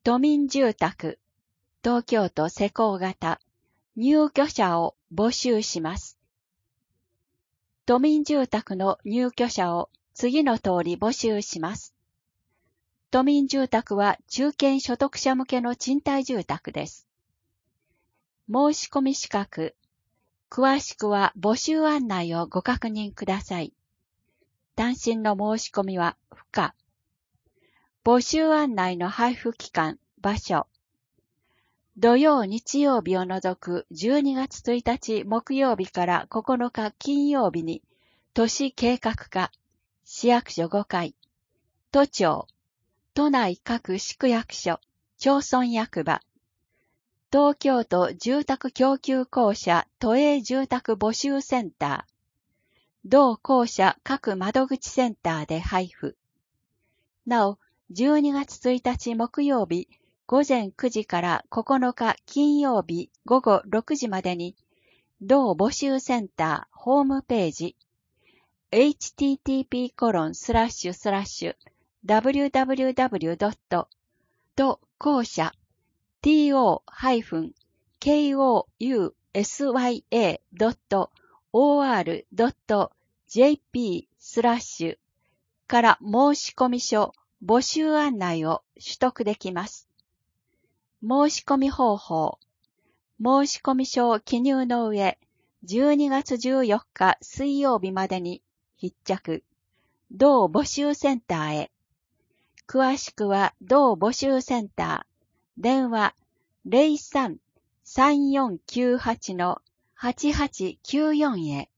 都民住宅、東京都施工型、入居者を募集します。都民住宅の入居者を次の通り募集します。都民住宅は中堅所得者向けの賃貸住宅です。申し込み資格、詳しくは募集案内をご確認ください。単身の申し込みは不可。募集案内の配布期間、場所。土曜日曜日を除く12月1日木曜日から9日金曜日に都市計画課、市役所5階、都庁、都内各市区役所、町村役場、東京都住宅供給公社都営住宅募集センター、同公社各窓口センターで配布。なお、12月1日木曜日午前9時から9日金曜日午後6時までに、同募集センターホームページ、http://www. 公社 to-kousya.or.jp/ から申込書募集案内を取得できます。申し込み方法。申込書を記入の上、12月14日水曜日までに必着。同募集センターへ。詳しくは同募集センター。電話 03-3498-8894 へ。